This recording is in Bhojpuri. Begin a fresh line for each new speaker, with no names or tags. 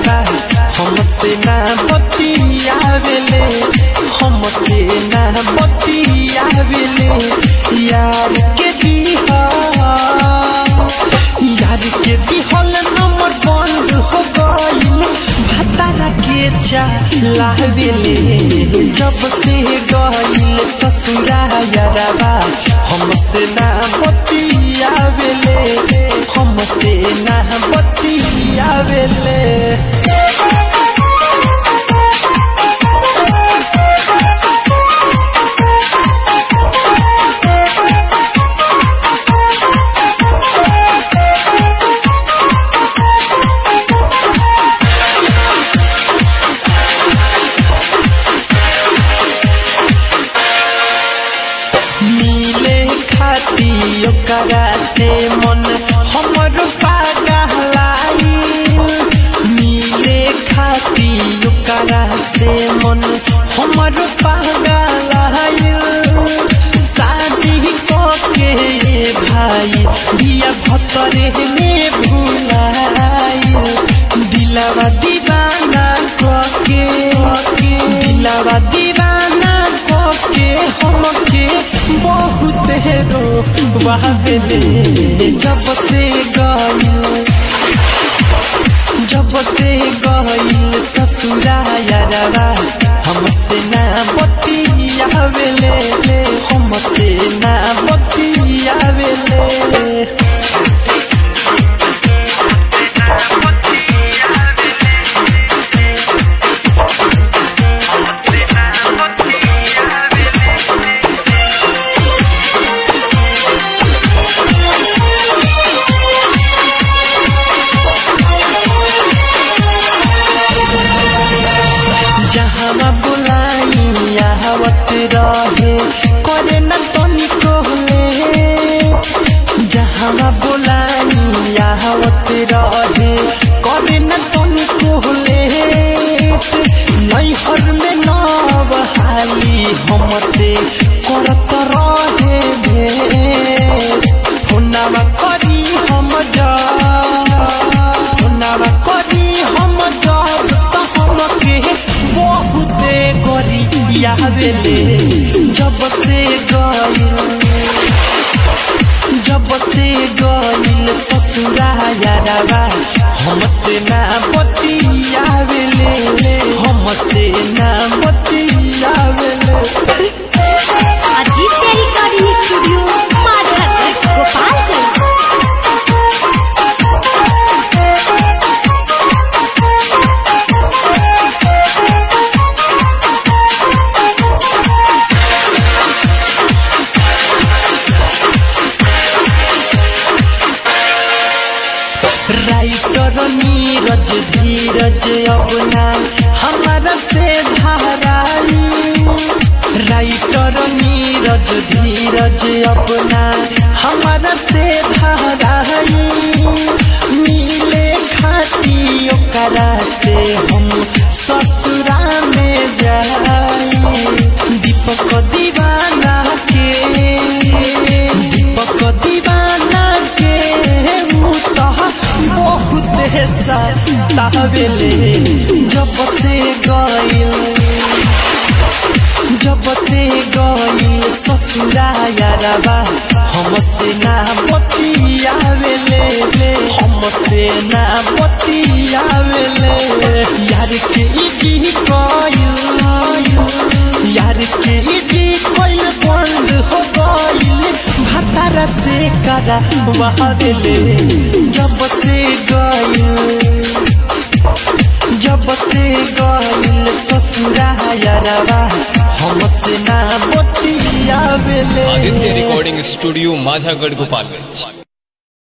यारवा हमसे ना बतियावेले हमसे ना बतियावेले यार के दिहल नंबर बंद हो गइल भतारा के चलावेले जब से गइल ससुरा यारवा हमसे ना बतियावेले हमसे ना बतियावेले ओकरा से मन हमर पागल मिले खाती ओकरा से मन हमर पागल शादी के भाई दिया भतरे में भुलाई दिलवा दीवाना के दिलवा दीवाना के हमके बहुत रोवावेले जब से गइल ससुरा यारवा हमसे ना बतियावेले हमसे ना बतियावेले जहाँ बुलाई आवत रहे करे न तनिको जहाँ बुलाई आवत रहे करे न तनिको नैहर में न बहाली हमसे करत रहे फोनवा करी हम फोनवा करी हम हमके बहुते गरियावेले जब से गइल ससुरा यारवा हमसे ना बतियावेले हमसे ना बतियावेले
Aditya recording studio Majhagarh Gopalganj.
Writer Neeraj Dheeraj अपना हमारा से धाराई राइटर नीरज धीरज अपना हमारा से धाराई मिले खाती ओकरा से हम ससुरा में जाई दीपक दीवाना के बहुत सतावेले जब से गइल ससुरा यारवा हमसे ना बतियावेले हमसे ना बतियावेले यार के कइल बंद हो गइल भतारा से करा बहावेले जब से गइल ससुरा यारवा हमसे ना बतियावेले
आदित्य रिकॉर्डिंग स्टूडियो माझागढ़ गोपालगंज।